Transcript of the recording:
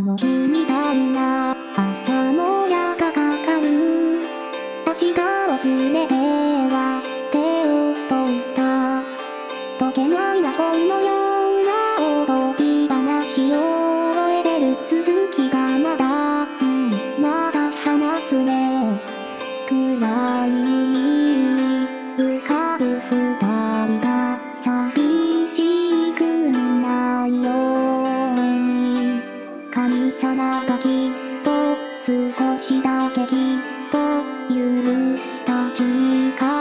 の日みたいな朝もやがかかる。明日を連れては手を解いた。解けない魔法のようなおとぎ話を覚えてる。続きがまだ話すね。暗い海に浮かぶ二人が寂しくないように。神様がきっと少しだけきっと許した時間